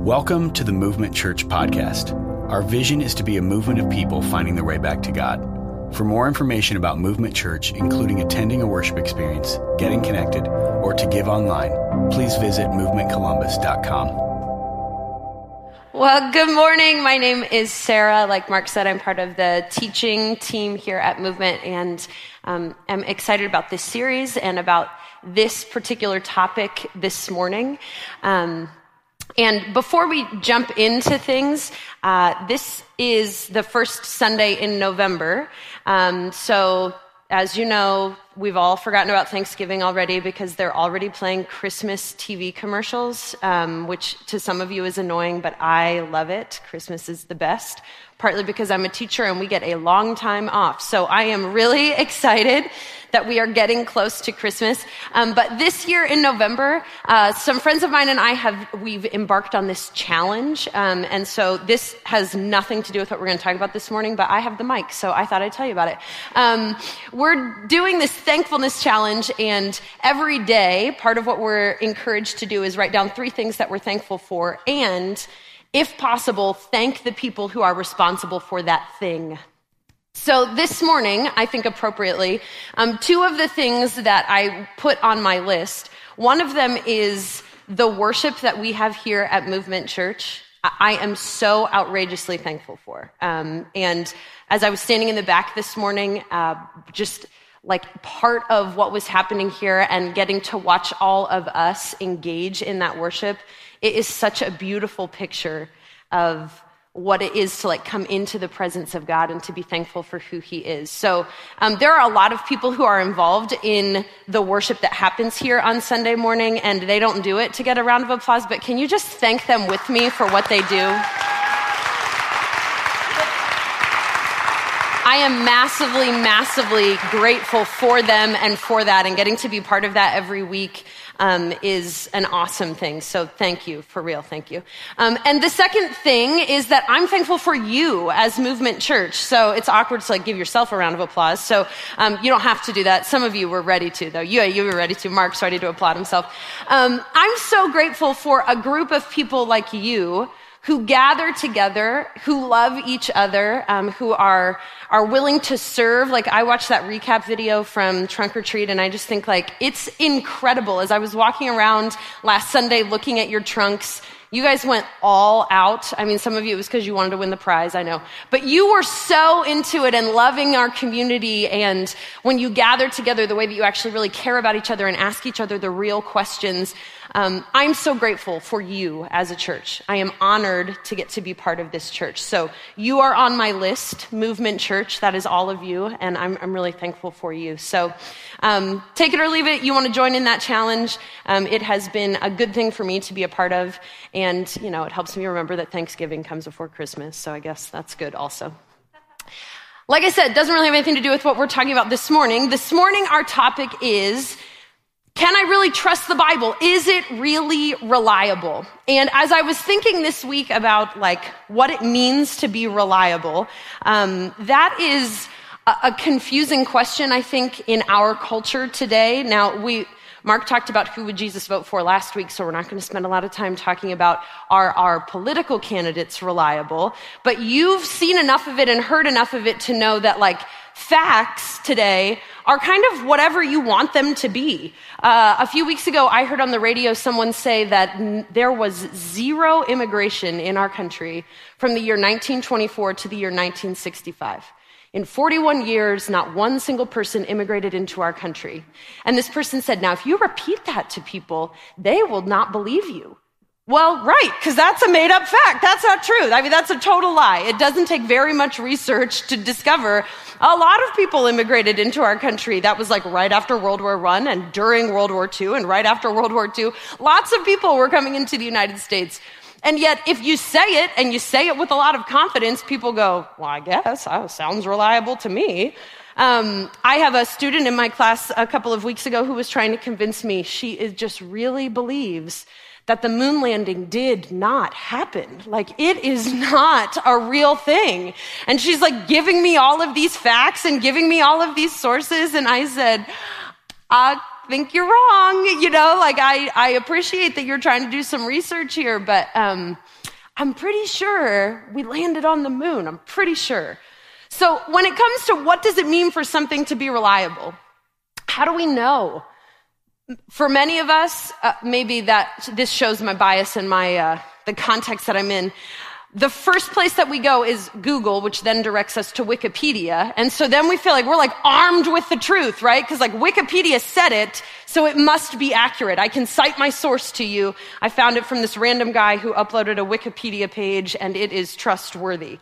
Welcome to the Movement Church podcast. Our vision is to be a movement of people finding their way back to God. For more information about Movement Church, including attending a worship experience, getting connected, or to give online, please visit movementcolumbus.com. Well, good morning. My name is Sarah. Like Mark said, I'm part of the teaching team here at Movement, and I'm excited about this series and about this particular topic this morning. And before we jump into things, this is the first Sunday in November. So as you know, we've all forgotten about Thanksgiving already because they're already playing Christmas TV commercials, which to some of you is annoying, but I love it. Christmas is the best, partly because I'm a teacher and we get a long time off. So I am really excited that we are getting close to Christmas. But this year in November, some friends of mine and we've embarked on this challenge. And so this has nothing to do with what we're going to talk about this morning, but I have the mic, so I thought I'd tell you about it. We're doing this thankfulness challenge, and every day, part of what we're encouraged to do is write down 3 things that we're thankful for, and if possible, thank the people who are responsible for that thing. So this morning, I think appropriately, 2 of the things that I put on my list, one of them is the worship that we have here at Movement Church. I am so outrageously thankful for. And as I was standing in the back this morning, just like part of what was happening here and getting to watch all of us engage in that worship, it is such a beautiful picture of what it is to like come into the presence of God and to be thankful for who he is. So there are a lot of people who are involved in the worship that happens here on Sunday morning, and they don't do it to get a round of applause, but can you just thank them with me for what they do? I am massively, massively grateful for them and for that, and getting to be part of that every week is an awesome thing. So thank you, for real, thank you. And the second thing is that I'm thankful for you as Movement Church. So it's awkward to like give yourself a round of applause. So you don't have to do that. Some of you were ready to, though. You were ready to. Mark's ready to applaud himself. I'm so grateful for a group of people like you who gather together, who love each other, who are willing to serve. Like, I watched that recap video from Trunk or Treat, and I just think, like, it's incredible. As I was walking around last Sunday looking at your trunks, you guys went all out. I mean, some of you, it was because you wanted to win the prize, I know. But you were so into it and loving our community, and when you gather together, the way that you actually really care about each other and ask each other the real questions, I'm so grateful for you as a church. I am honored to get to be part of this church. So you are on my list, Movement Church. That is all of you, and I'm really thankful for you. So take it or leave it. You want to join in that challenge. It has been a good thing for me to be a part of, and you know, it helps me remember that Thanksgiving comes before Christmas. So I guess that's good also. Like I said, it doesn't really have anything to do with what we're talking about this morning. This morning, our topic is, can I really trust the Bible? Is it really reliable? And as I was thinking this week about like what it means to be reliable, that is a confusing question, I think, in our culture today. Now, Mark talked about who would Jesus vote for last week, so we're not going to spend a lot of time talking about are our political candidates reliable, but you've seen enough of it and heard enough of it to know that like facts today are kind of whatever you want them to be. A few weeks ago, I heard on the radio someone say that there was 0 immigration in our country from the year 1924 to the year 1965. In 41 years, not one single person immigrated into our country. And this person said, now, if you repeat that to people, they will not believe you. Well, right, because that's a made-up fact. That's not true. I mean, that's a total lie. It doesn't take very much research to discover a lot of people immigrated into our country. That was like right after World War I and during World War II and right after World War II. Lots of people were coming into the United States. And yet, if you say it, and you say it with a lot of confidence, people go, well, I guess, sounds reliable to me. I have a student in my class a couple of weeks ago who was trying to convince me she just really believes that the moon landing did not happen. Like, it is not a real thing. And she's like giving me all of these facts and giving me all of these sources. And I said, think you're wrong. Like I appreciate that you're trying to do some research here, but I'm pretty sure we landed on the moon. I'm pretty sure. So when it comes to what does it mean for something to be reliable, how do we know? For many of us, maybe that this shows my bias and my the context that I'm in. The first place that we go is Google, which then directs us to Wikipedia. And so then we feel like we're like armed with the truth, right? Because like Wikipedia said it, so it must be accurate. I can cite my source to you. I found it from this random guy who uploaded a Wikipedia page, and it is trustworthy.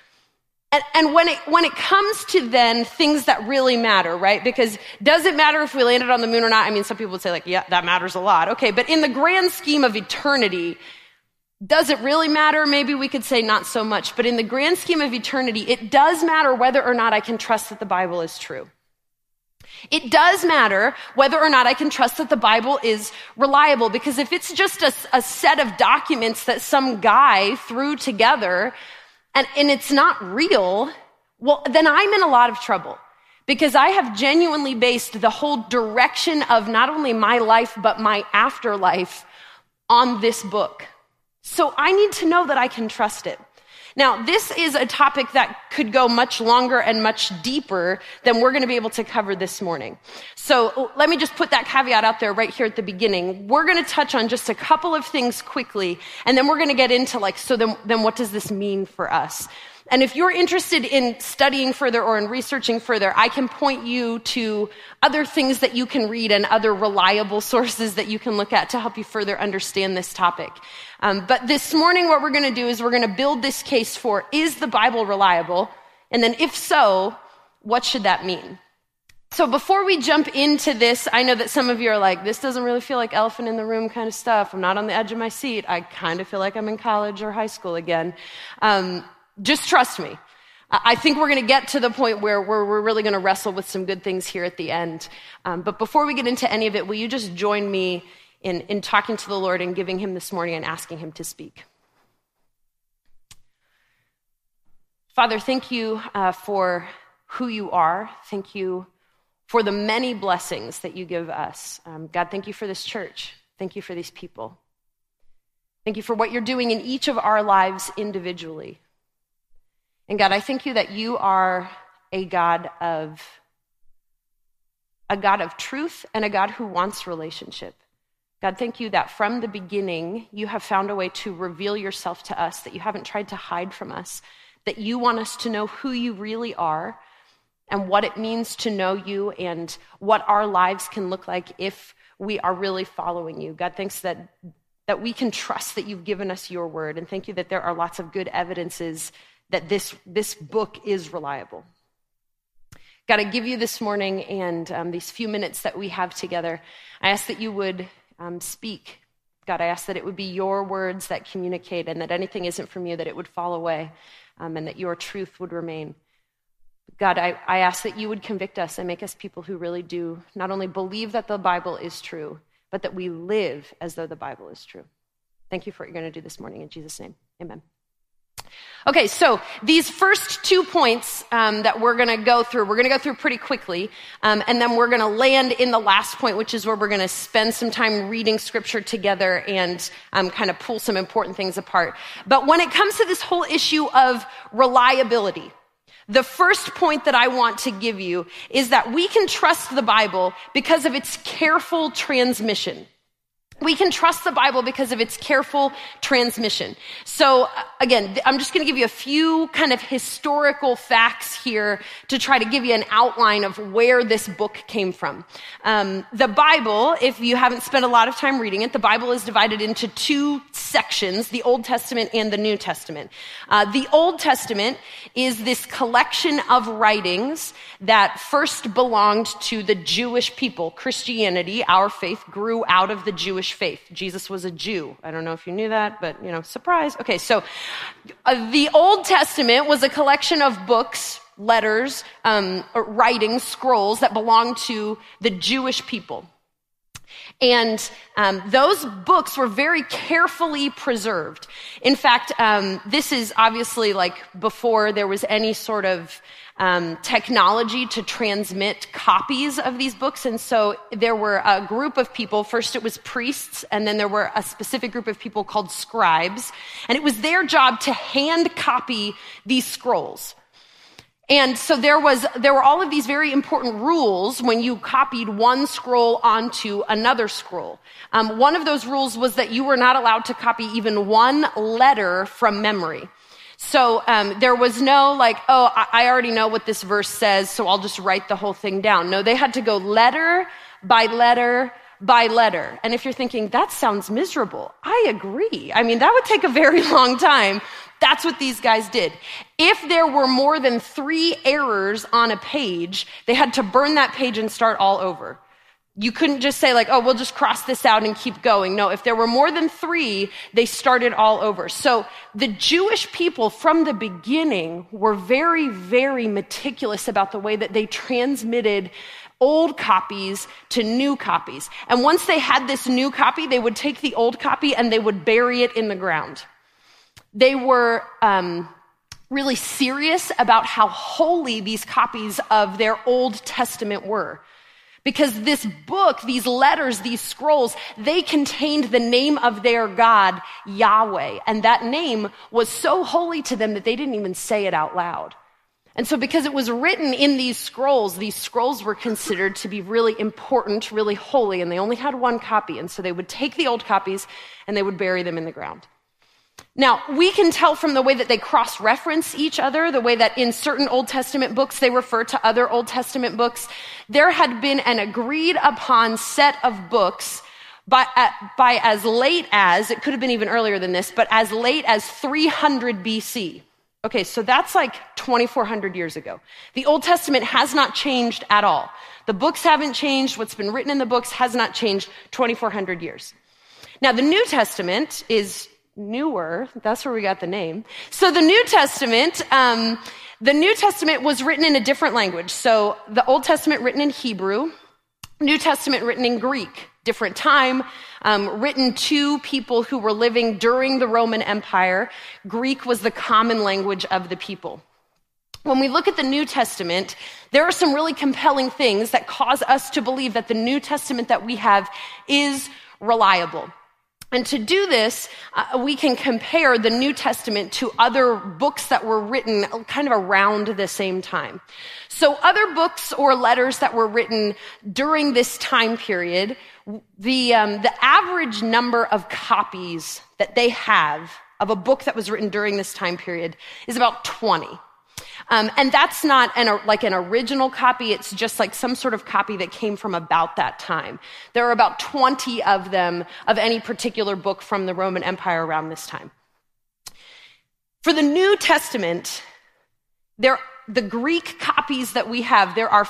And when it comes to then things that really matter, right? Because does it matter if we landed on the moon or not? I mean, some people would say like, yeah, that matters a lot. Okay, but in the grand scheme of eternity, does it really matter? Maybe we could say not so much. But in the grand scheme of eternity, it does matter whether or not I can trust that the Bible is true. It does matter whether or not I can trust that the Bible is reliable, because if it's just a set of documents that some guy threw together and it's not real, well, then I'm in a lot of trouble, because I have genuinely based the whole direction of not only my life, but my afterlife on this book. So I need to know that I can trust it. Now, this is a topic that could go much longer and much deeper than we're going to be able to cover this morning. So let me just put that caveat out there right here at the beginning. We're going to touch on just a couple of things quickly, and then we're going to get into then what does this mean for us? And if you're interested in studying further or in researching further, I can point you to other things that you can read and other reliable sources that you can look at to help you further understand this topic. But this morning, what we're going to do is we're going to build this case for, is the Bible reliable? And then if so, what should that mean? So before we jump into this, I know that some of you are like, this doesn't really feel like elephant in the room kind of stuff. I'm not on the edge of my seat. I kind of feel like I'm in college or high school again. Just trust me. I think we're going to get to the point where we're really going to wrestle with some good things here at the end. But before we get into any of it, will you just join me in talking to the Lord and giving him this morning and asking him to speak? Father, thank you for who you are. Thank you for the many blessings that you give us. God, thank you for this church. Thank you for these people. Thank you for what you're doing in each of our lives individually. And God, I thank you that you are a God of truth and a God who wants relationship. God, thank you that from the beginning, you have found a way to reveal yourself to us, that you haven't tried to hide from us, that you want us to know who you really are and what it means to know you and what our lives can look like if we are really following you. God, thanks that we can trust that you've given us your word. And thank you that there are lots of good evidences that this book is reliable. God, I give you this morning and these few minutes that we have together, I ask that you would speak. God, I ask that it would be your words that communicate, and that anything isn't from you, that it would fall away, and that your truth would remain. God, I ask that you would convict us and make us people who really do not only believe that the Bible is true, but that we live as though the Bible is true. Thank you for what you're going to do this morning. In Jesus' name, amen. Okay, so these first 2 points that we're going to go through pretty quickly, and then we're going to land in the last point, which is where we're going to spend some time reading scripture together and kind of pull some important things apart. But when it comes to this whole issue of reliability, the first point that I want to give you is that we can trust the Bible because of its careful transmission. We can trust the Bible because of its careful transmission. So again, I'm just going to give you a few kind of historical facts here to try to give you an outline of where this book came from. The Bible, if you haven't spent a lot of time reading it, the Bible is divided into 2 sections, the Old Testament and the New Testament. The Old Testament is this collection of writings that first belonged to the Jewish people. Christianity, our faith, grew out of the Jewish faith. Jesus was a Jew. I don't know if you knew that, but surprise. Okay, so the Old Testament was a collection of books, letters, writings, scrolls that belonged to the Jewish people. And those books were very carefully preserved. In fact, this is obviously like before there was any sort of technology to transmit copies of these books. And so there were a group of people. First it was priests, and then there were a specific group of people called scribes. And it was their job to hand copy these scrolls. And so there were all of these very important rules when you copied one scroll onto another scroll. One of those rules was that you were not allowed to copy even one letter from memory. So there was no like, oh, I already know what this verse says, so I'll just write the whole thing down. No, they had to go letter by letter by letter. And if you're thinking, that sounds miserable, I agree. I mean, that would take a very long time. That's what these guys did. If there were more than 3 errors on a page, they had to burn that page and start all over. You couldn't just say like, oh, we'll just cross this out and keep going. No, if there were more than 3, they started all over. So the Jewish people from the beginning were very, very meticulous about the way that they transmitted old copies to new copies. And once they had this new copy, they would take the old copy and they would bury it in the ground. They were really serious about how holy these copies of their Old Testament were. Because this book, these letters, these scrolls, they contained the name of their God, Yahweh. And that name was so holy to them that they didn't even say it out loud. And so because it was written in these scrolls were considered to be really important, really holy, and they only had one copy. And so they would take the old copies and they would bury them in the ground. Now, we can tell from the way that they cross-reference each other, the way that in certain Old Testament books they refer to other Old Testament books. There had been an agreed-upon set of books by as late as, it could have been even earlier than this, but as late as 300 BC. Okay, so that's like 2,400 years ago. The Old Testament has not changed at all. The books haven't changed. What's been written in the books has not changed 2,400 years. Now, the New Testament is newer. That's where we got the name. So the New Testament was written in a different language. So the Old Testament written in Hebrew, New Testament written in Greek, different time, written to people who were living during the Roman Empire. Greek was the common language of the people. When we look at the New Testament, there are some really compelling things that cause us to believe that the New Testament that we have is reliable. And to do this, we can compare the New Testament to other books that were written kind of around the same time. So other books or letters that were written during this time period, the average number of copies that they have of a book that was written during this time period is about 20. And that's not an original copy. It's just like some sort of copy that came from about that time. There are about 20 of them of any particular book from the Roman Empire around this time. For the New Testament, the Greek copies that we have, there are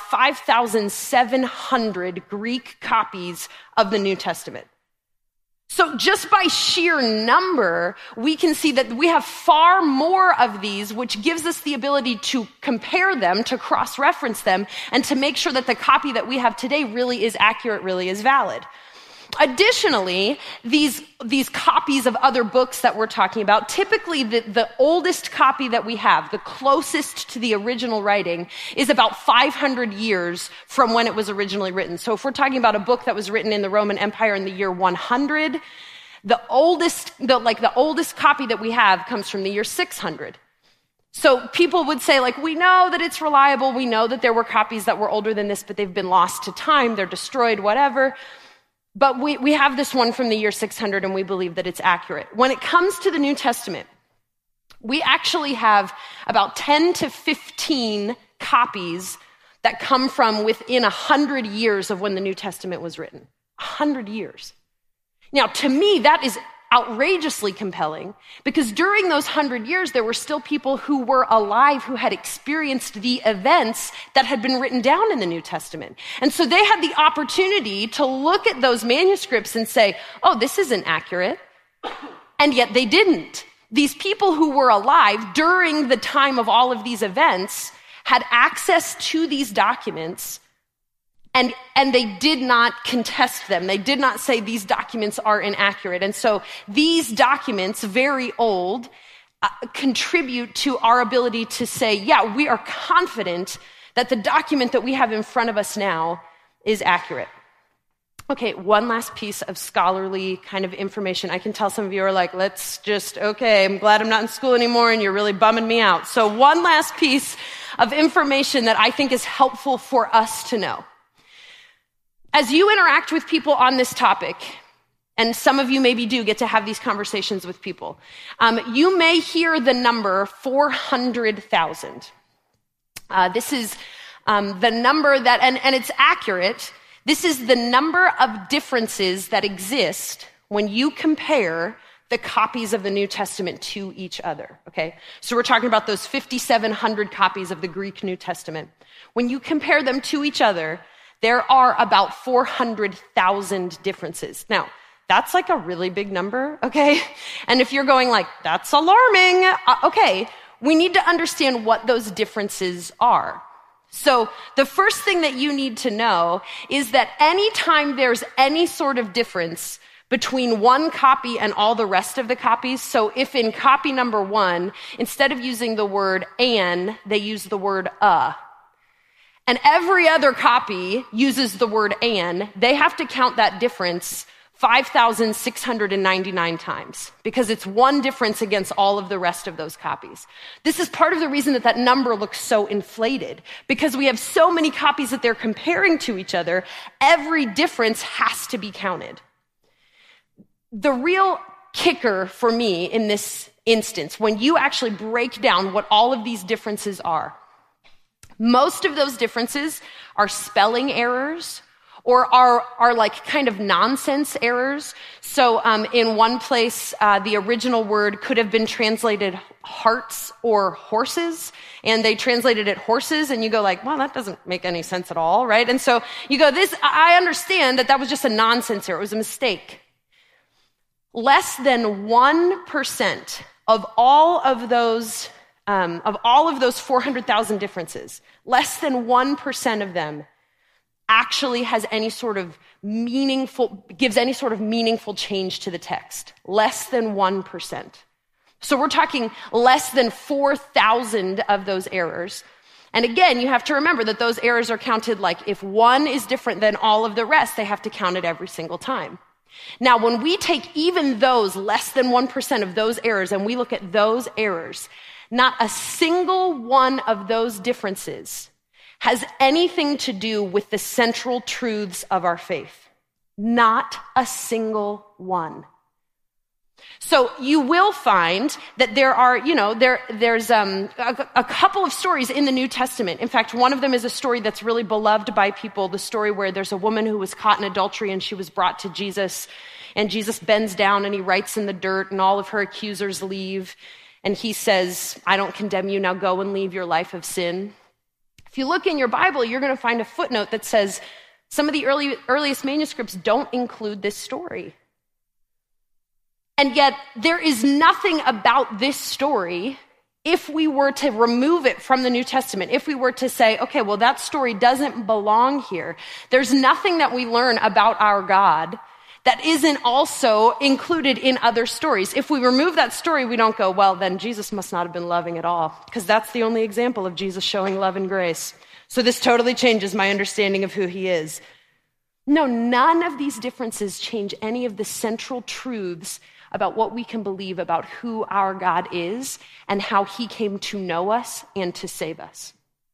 5,700 Greek copies of the New Testament. So just by sheer number, we can see that we have far more of these, which gives us the ability to compare them, to cross-reference them, and to make sure that the copy that we have today really is accurate, really is valid. Additionally, these copies of other books that we're talking about, typically the oldest copy that we have, the closest to the original writing, is about 500 years from when it was originally written. So if we're talking about a book that was written in the Roman Empire in the year 100, the oldest copy that we have comes from the year 600. So people would say, like, we know that it's reliable, we know that there were copies that were older than this, but they've been lost to time, they're destroyed, whatever. But we have this one from the year 600, and we believe that it's accurate. When it comes to the New Testament, we actually have about 10 to 15 copies that come from within 100 years of when the New Testament was written. 100 years. Now, to me, that is outrageously compelling, because during those 100 years, there were still people who were alive who had experienced the events that had been written down in the New Testament. And so they had the opportunity to look at those manuscripts and say, oh, this isn't accurate. And yet they didn't. These people who were alive during the time of all of these events had access to these documents, And they did not contest them. They did not say these documents are inaccurate. And so these documents, very old, contribute to our ability to say, yeah, we are confident that the document that we have in front of us now is accurate. Okay, one last piece of scholarly kind of information. I can tell some of you are like, I'm glad I'm not in school anymore and you're really bumming me out. So one last piece of information that I think is helpful for us to know. As you interact with people on this topic, and some of you maybe do get to have these conversations with people, you may hear the number 400,000. This is the number that, and it's accurate, this is the number of differences that exist when you compare the copies of the New Testament to each other, okay? So we're talking about those 5,700 copies of the Greek New Testament. When you compare them to each other, there are about 400,000 differences. Now, that's like a really big number, okay? And if you're going like, that's alarming, okay, we need to understand what those differences are. So the first thing that you need to know is that anytime there's any sort of difference between one copy and all the rest of the copies, so if in copy number 1, instead of using the word "an," they use the word "a," and every other copy uses the word "an," they have to count that difference 5,699 times because it's one difference against all of the rest of those copies. This is part of the reason that number looks so inflated, because we have so many copies that they're comparing to each other. Every difference has to be counted. The real kicker for me in this instance, when you actually break down what all of these differences are, most of those differences are spelling errors or are like kind of nonsense errors. So in one place, the original word could have been translated hearts or horses, and they translated it horses, and you go like, well, that doesn't make any sense at all, right? And so you go, I understand that was just a nonsense error. It was a mistake. Less than 1% of all of those 400,000 differences, less than 1% of them actually has any sort of gives any sort of meaningful change to the text. Less than 1%. So we're talking less than 4,000 of those errors. And again, you have to remember that those errors are counted like if one is different than all of the rest, they have to count it every single time. Now, when we take even those less than 1% of those errors and we look at those errors, not a single one of those differences has anything to do with the central truths of our faith. Not a single one. So you will find that there are, there's a couple of stories in the New Testament. In fact, one of them is a story that's really beloved by people, the story where there's a woman who was caught in adultery and she was brought to Jesus, and Jesus bends down and he writes in the dirt and all of her accusers leave, and he says, I don't condemn you, now go and leave your life of sin. If you look in your Bible, you're going to find a footnote that says some of the earliest manuscripts don't include this story. And yet, there is nothing about this story, if we were to remove it from the New Testament, if we were to say, okay, well, that story doesn't belong here. There's nothing that we learn about our God that isn't also included in other stories. If we remove that story, we don't go, well, then Jesus must not have been loving at all, because that's the only example of Jesus showing love and grace. So this totally changes my understanding of who he is. No, none of these differences change any of the central truths about what we can believe about who our God is and how he came to know us and to save us.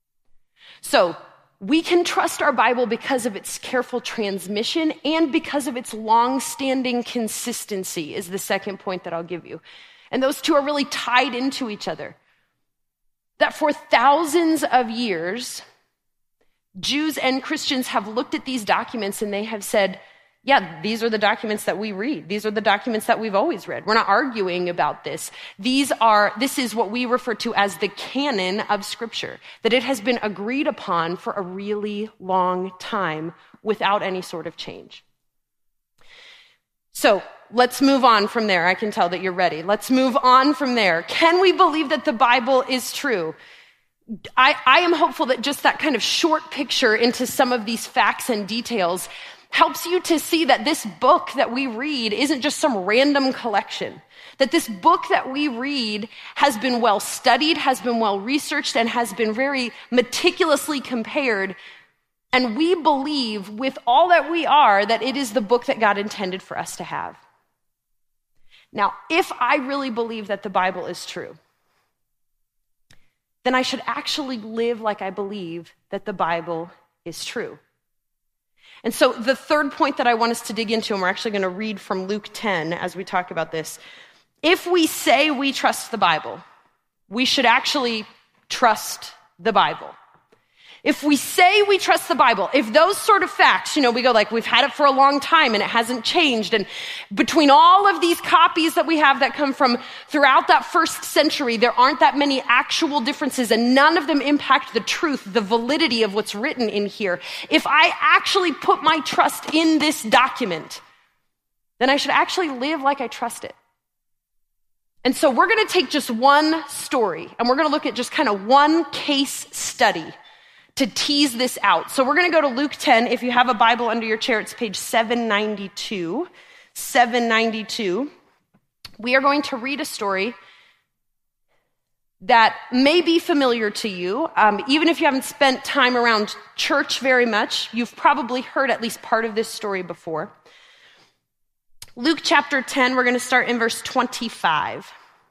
So we can trust our Bible because of its careful transmission and because of its long-standing consistency is the second point that I'll give you. And those two are really tied into each other. That for thousands of years, Jews and Christians have looked at these documents and they have said, yeah, these are the documents that we read. These are the documents that we've always read. We're not arguing about this. This is what we refer to as the canon of Scripture, that it has been agreed upon for a really long time without any sort of change. So let's move on from there. I can tell that you're ready. Let's move on from there. Can we believe that the Bible is true? I am hopeful that just that kind of short picture into some of these facts and details helps you to see that this book that we read isn't just some random collection. That this book that we read has been well studied, has been well researched, and has been very meticulously compared. And we believe with all that we are that it is the book that God intended for us to have. Now, if I really believe that the Bible is true, then I should actually live like I believe that the Bible is true. And so the third point that I want us to dig into, and we're actually going to read from Luke 10 as we talk about this. If we say we trust the Bible, we should actually trust the Bible. If we say we trust the Bible, if those sort of facts, we go like, we've had it for a long time and it hasn't changed. And between all of these copies that we have that come from throughout that first century, there aren't that many actual differences and none of them impact the truth, the validity of what's written in here. If I actually put my trust in this document, then I should actually live like I trust it. And so we're going to take just one story and we're going to look at just kind of one case study to tease this out. So we're going to go to Luke 10. If you have a Bible under your chair, it's page 792. 792. We are going to read a story that may be familiar to you. Even if you haven't spent time around church very much, you've probably heard at least part of this story before. Luke chapter 10, we're going to start in verse 25.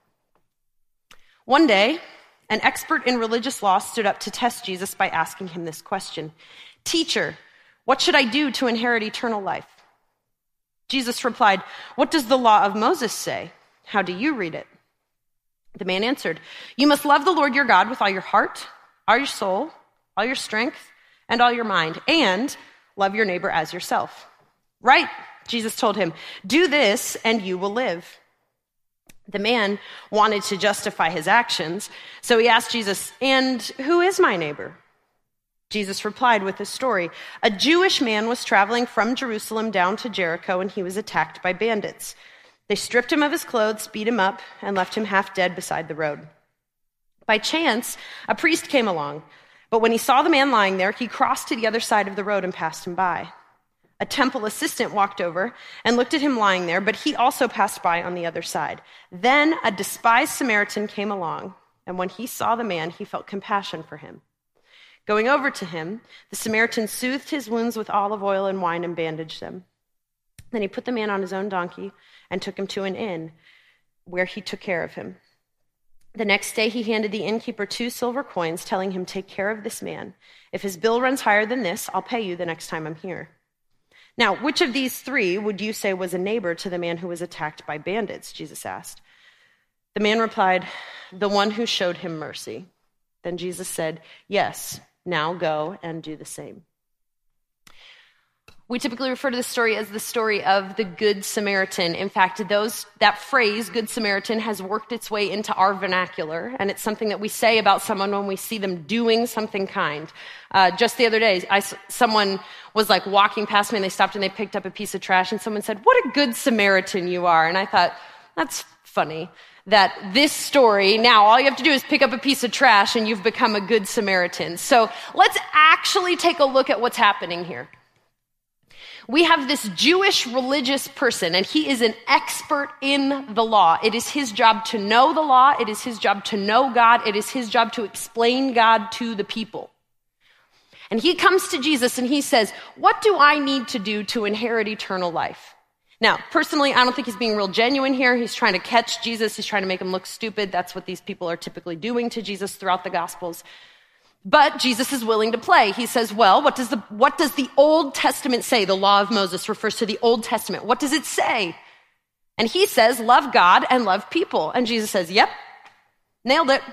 One day, an expert in religious law stood up to test Jesus by asking him this question. "Teacher, what should I do to inherit eternal life?" Jesus replied, "What does the law of Moses say? How do you read it?" The man answered, "You must love the Lord your God with all your heart, all your soul, all your strength, and all your mind, and love your neighbor as yourself." "Right," Jesus told him, "do this and you will live." The man wanted to justify his actions, so he asked Jesus, "And who is my neighbor?" Jesus replied with a story. A Jewish man was traveling from Jerusalem down to Jericho, and he was attacked by bandits. They stripped him of his clothes, beat him up, and left him half dead beside the road. By chance, a priest came along, but when he saw the man lying there, he crossed to the other side of the road and passed him by. A temple assistant walked over and looked at him lying there, but he also passed by on the other side. Then a despised Samaritan came along, and when he saw the man, he felt compassion for him. Going over to him, the Samaritan soothed his wounds with olive oil and wine and bandaged them. Then he put the man on his own donkey and took him to an inn, where he took care of him. The next day he handed the innkeeper 2 silver coins, telling him, "Take care of this man. If his bill runs higher than this, I'll pay you the next time I'm here." Now, which of these 3 would you say was a neighbor to the man who was attacked by bandits? Jesus asked. The man replied, "The one who showed him mercy." Then Jesus said, "Yes, now go and do the same." We typically refer to this story as the story of the Good Samaritan. In fact, that phrase, Good Samaritan, has worked its way into our vernacular, and it's something that we say about someone when we see them doing something kind. Just the other day, someone was like walking past me, and they stopped and they picked up a piece of trash, and someone said, "What a good Samaritan you are." And I thought, that's funny that this story, now all you have to do is pick up a piece of trash and you've become a good Samaritan. So let's actually take a look at what's happening here. We have this Jewish religious person, and he is an expert in the law. It is his job to know the law. It is his job to know God. It is his job to explain God to the people. And he comes to Jesus and he says, "What do I need to do to inherit eternal life?" Now, personally, I don't think he's being real genuine here. He's trying to catch Jesus. He's trying to make him look stupid. That's what these people are typically doing to Jesus throughout the Gospels. But Jesus is willing to play. He says, "Well, what does the Old Testament say?" The law of Moses refers to the Old Testament. What does it say? And he says, "Love God and love people." And Jesus says, "Yep, nailed it."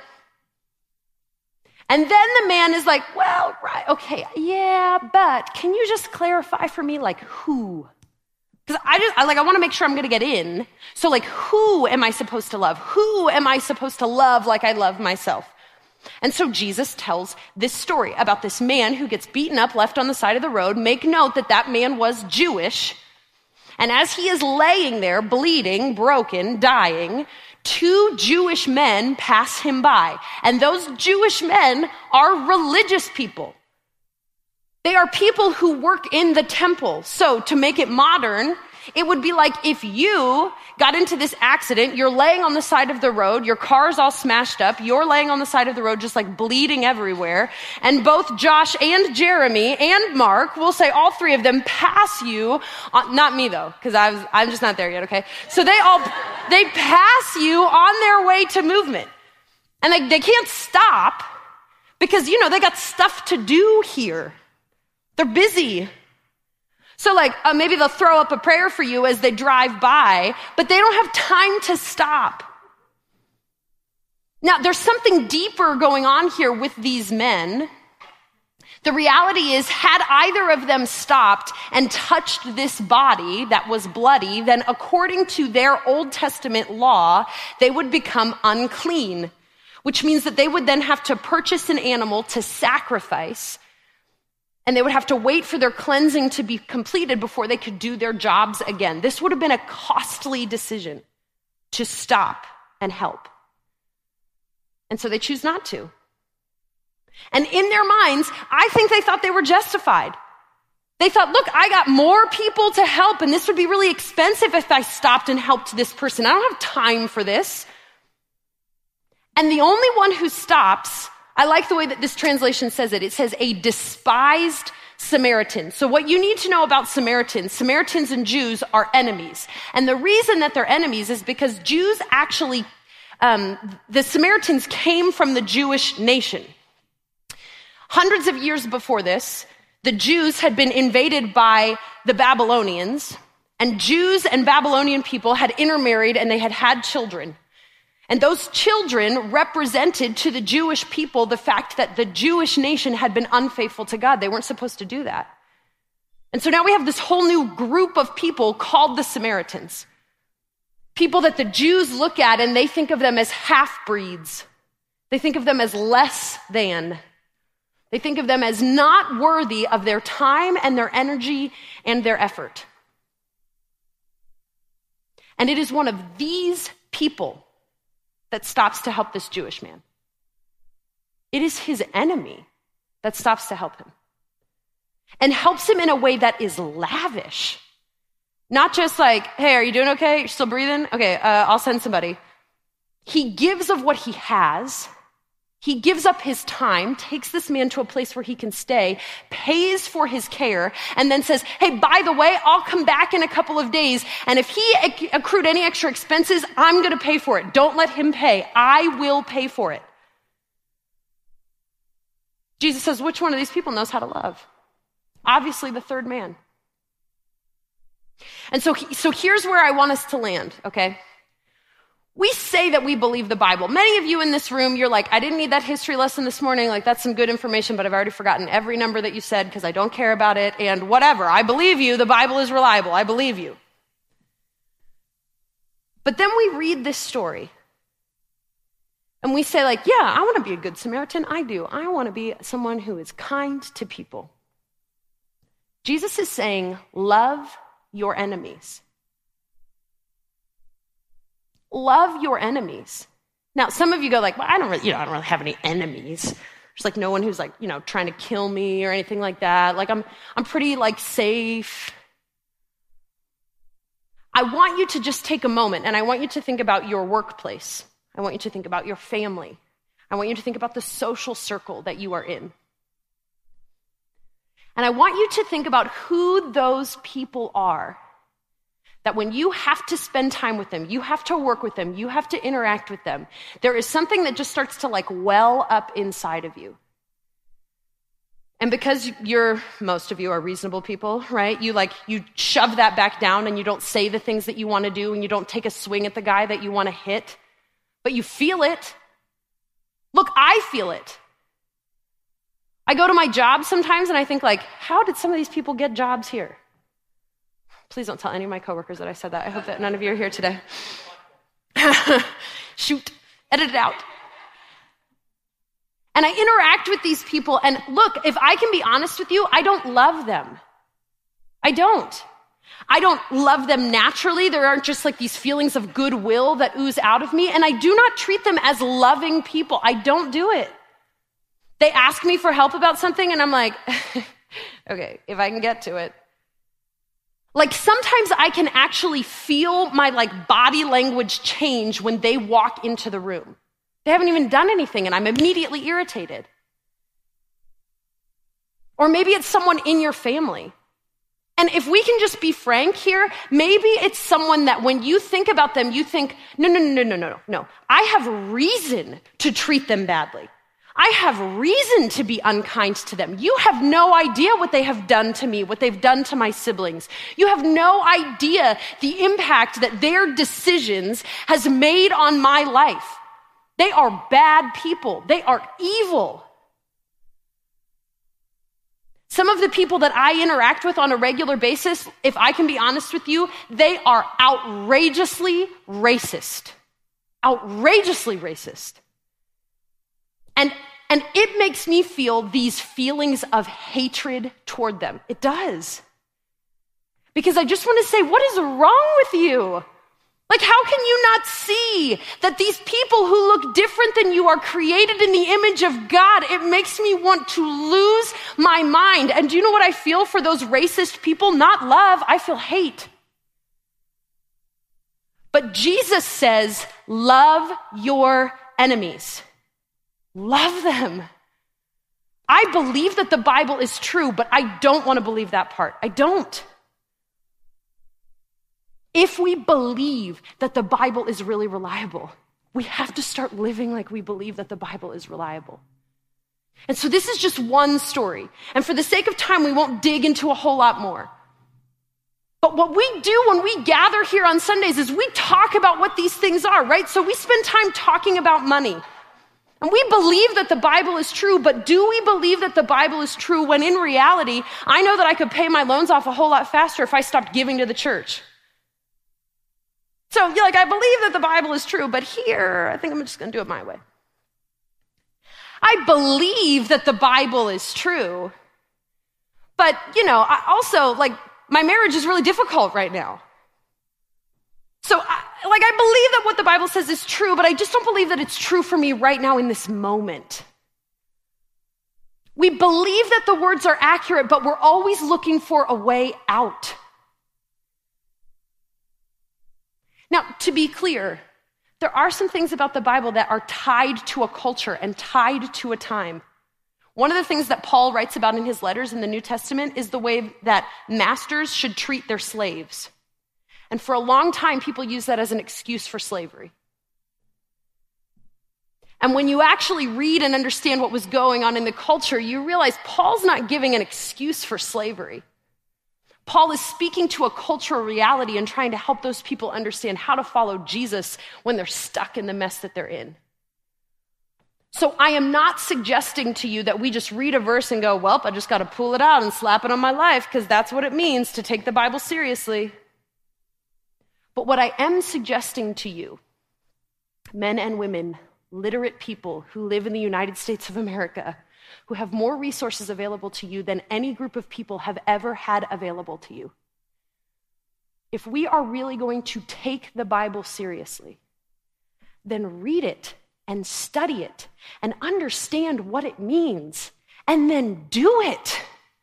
And then the man is like, "Well, right, okay, yeah, but can you just clarify for me, like, who?" Because I want to make sure I'm going to get in. So, like, who am I supposed to love? Who am I supposed to love like I love myself? And so Jesus tells this story about this man who gets beaten up, left on the side of the road. Make note that that man was Jewish. And as he is laying there, bleeding, broken, dying, 2 Jewish men pass him by. And those Jewish men are religious people. They are people who work in the temple. So to make it modern, it would be like if you got into this accident, you're laying on the side of the road, your car's all smashed up, you're laying on the side of the road just like bleeding everywhere, and both Josh and Jeremy and Mark, we'll say all 3 of them pass you, not me though, because I'm just not there yet, okay? So they pass you on their way to movement. And they can't stop because, they got stuff to do here. They're busy. So maybe they'll throw up a prayer for you as they drive by, but they don't have time to stop. Now, there's something deeper going on here with these men. The reality is, had either of them stopped and touched this body that was bloody, then according to their Old Testament law, they would become unclean, which means that they would then have to purchase an animal to sacrifice, and they would have to wait for their cleansing to be completed before they could do their jobs again. This would have been a costly decision to stop and help. And so they choose not to. And in their minds, I think they thought they were justified. They thought, look, I got more people to help, and this would be really expensive if I stopped and helped this person. I don't have time for this. And the only one who stops, I like the way that this translation says it. It says a despised Samaritan. So what you need to know about Samaritans and Jews are enemies. And the reason that they're enemies is because Jews actually, the Samaritans came from the Jewish nation. Hundreds of years before this, the Jews had been invaded by the Babylonians, and Jews and Babylonian people had intermarried and they had had children. And those children represented to the Jewish people the fact that the Jewish nation had been unfaithful to God. They weren't supposed to do that. And so now we have this whole new group of people called the Samaritans. People that the Jews look at and they think of them as half-breeds. They think of them as less than. They think of them as not worthy of their time and their energy and their effort. And it is one of these people that stops to help this Jewish man. It is his enemy that stops to help him. And helps him in a way that is lavish. Not just like, hey, are you doing okay? You're still breathing? Okay, I'll send somebody. He gives of what he has. He gives up his time, takes this man to a place where he can stay, pays for his care, and then says, hey, by the way, I'll come back in a couple of days, and if he accrued any extra expenses, I'm going to pay for it. Don't let him pay. I will pay for it. Jesus says, which one of these people knows how to love? Obviously, the third man. And so here's where I want us to land, okay? We say that we believe the Bible. Many of you in this room, you're like, I didn't need that history lesson this morning. Like, that's some good information, but I've already forgotten every number that you said because I don't care about it. And whatever, I believe you. The Bible is reliable. I believe you. But then we read this story and we say like, yeah, I want to be a good Samaritan. I do. I want to be someone who is kind to people. Jesus is saying, love your enemies. Love your enemies. Now, some of you go like, well, I don't really have any enemies. There's like no one who's like, trying to kill me or anything like that. Like I'm pretty like safe. I want you to just take a moment and I want you to think about your workplace. I want you to think about your family. I want you to think about the social circle that you are in. And I want you to think about who those people are. That when you have to spend time with them, you have to work with them, you have to interact with them, there is something that just starts to like well up inside of you. And because most of you are reasonable people, right? You shove that back down and you don't say the things that you want to do and you don't take a swing at the guy that you want to hit, but you feel it. Look, I feel it. I go to my job sometimes and I think like, how did some of these people get jobs here? Please don't tell any of my coworkers that I said that. I hope that none of you are here today. Shoot, edit it out. And I interact with these people, and look, if I can be honest with you, I don't love them. I don't. I don't love them naturally. There aren't just like these feelings of goodwill that ooze out of me. And I do not treat them as loving people. I don't do it. They ask me for help about something and I'm like, okay, if I can get to it. Like sometimes I can actually feel my like body language change when they walk into the room. They haven't even done anything and I'm immediately irritated. Or maybe it's someone in your family. And if we can just be frank here, maybe it's someone that when you think about them, you think, no. I have reason to treat them badly. I have reason to be unkind to them. You have no idea what they have done to me, what they've done to my siblings. You have no idea the impact that their decisions has made on my life. They are bad people. They are evil. Some of the people that I interact with on a regular basis, if I can be honest with you, they are outrageously racist. Outrageously racist. And it makes me feel these feelings of hatred toward them. It does. Because I just want to say, what is wrong with you? Like, how can you not see that these people who look different than you are created in the image of God? It makes me want to lose my mind. And do you know what I feel for those racist people? Not love, I feel hate. But Jesus says, love your enemies. Love them. I believe that the Bible is true, but I don't want to believe that part. I don't. If we believe that the Bible is really reliable, we have to start living like we believe that the Bible is reliable. And so this is just one story. And for the sake of time, we won't dig into a whole lot more. But what we do when we gather here on Sundays is we talk about what these things are, right? So we spend time talking about money. And we believe that the Bible is true, but do we believe that the Bible is true when in reality, I know that I could pay my loans off a whole lot faster if I stopped giving to the church? So you're like, I believe that the Bible is true, but here, I think I'm just going to do it my way. I believe that the Bible is true, but, I also, my marriage is really difficult right now. So, I believe that what the Bible says is true, but I just don't believe that it's true for me right now in this moment. We believe that the words are accurate, but we're always looking for a way out. Now, to be clear, there are some things about the Bible that are tied to a culture and tied to a time. One of the things that Paul writes about in his letters in the New Testament is the way that masters should treat their slaves. And for a long time, people use that as an excuse for slavery. And when you actually read and understand what was going on in the culture, you realize Paul's not giving an excuse for slavery. Paul is speaking to a cultural reality and trying to help those people understand how to follow Jesus when they're stuck in the mess that they're in. So I am not suggesting to you that we just read a verse and go, well, I just got to pull it out and slap it on my life because that's what it means to take the Bible seriously. But what I am suggesting to you, men and women, literate people who live in the United States of America, who have more resources available to you than any group of people have ever had available to you. If we are really going to take the Bible seriously, then read it and study it and understand what it means and then do it.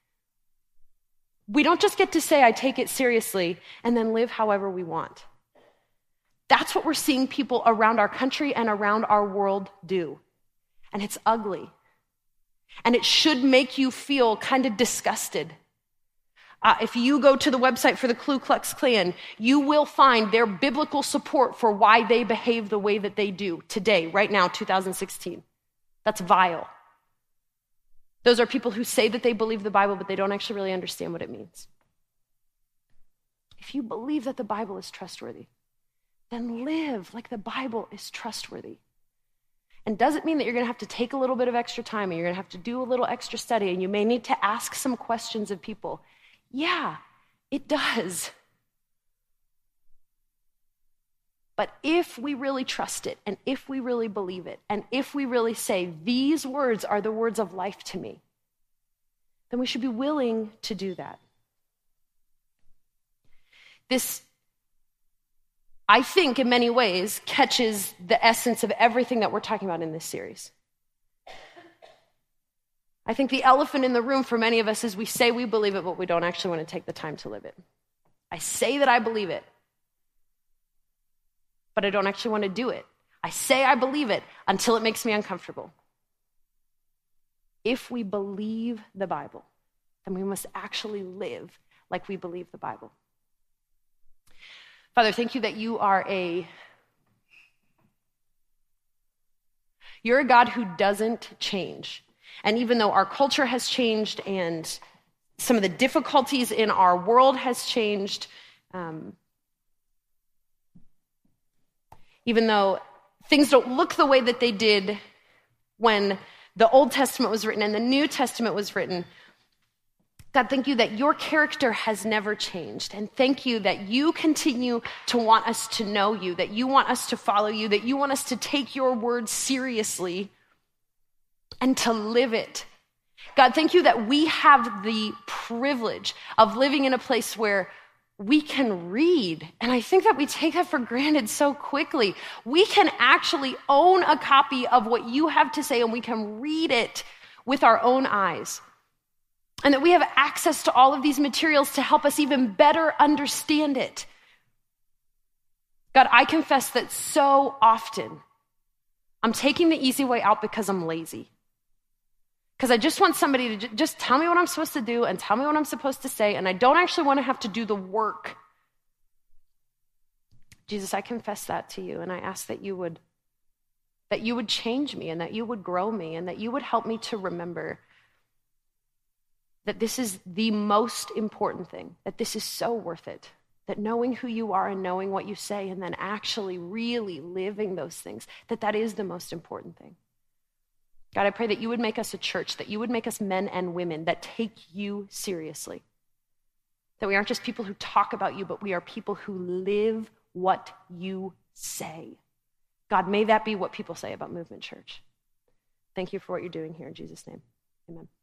We don't just get to say, I take it seriously and then live however we want. That's what we're seeing people around our country and around our world do. And it's ugly. And it should make you feel kind of disgusted. If you go to the website for the Ku Klux Klan, you will find their biblical support for why they behave the way that they do today, right now, 2016. That's vile. Those are people who say that they believe the Bible, but they don't actually really understand what it means. If you believe that the Bible is trustworthy, then live like the Bible is trustworthy. And does it mean that you're going to have to take a little bit of extra time and you're going to have to do a little extra study and you may need to ask some questions of people? Yeah, it does. But if we really trust it and if we really believe it and if we really say these words are the words of life to me, then we should be willing to do that. This, I think, in many ways, catches the essence of everything that we're talking about in this series. I think the elephant in the room for many of us is we say we believe it, but we don't actually want to take the time to live it. I say that I believe it, but I don't actually want to do it. I say I believe it until it makes me uncomfortable. If we believe the Bible, then we must actually live like we believe the Bible. Father, thank you that you're a God who doesn't change. And even though our culture has changed and some of the difficulties in our world has changed, even though things don't look the way that they did when the Old Testament was written and the New Testament was written, God, thank you that your character has never changed. And thank you that you continue to want us to know you, that you want us to follow you, that you want us to take your word seriously and to live it. God, thank you that we have the privilege of living in a place where we can read. And I think that we take that for granted so quickly. We can actually own a copy of what you have to say and we can read it with our own eyes. And that we have access to all of these materials to help us even better understand it. God, I confess that so often I'm taking the easy way out because I'm lazy. Because I just want somebody to just tell me what I'm supposed to do and tell me what I'm supposed to say, and I don't actually want to have to do the work. Jesus, I confess that to you, and I ask that you would change me and that you would grow me and that you would help me to remember that this is the most important thing, that this is so worth it, that knowing who you are and knowing what you say and then actually really living those things, that is the most important thing. God, I pray that you would make us a church, that you would make us men and women that take you seriously. That we aren't just people who talk about you, but we are people who live what you say. God, may that be what people say about Movement Church. Thank you for what you're doing here in Jesus' name. Amen.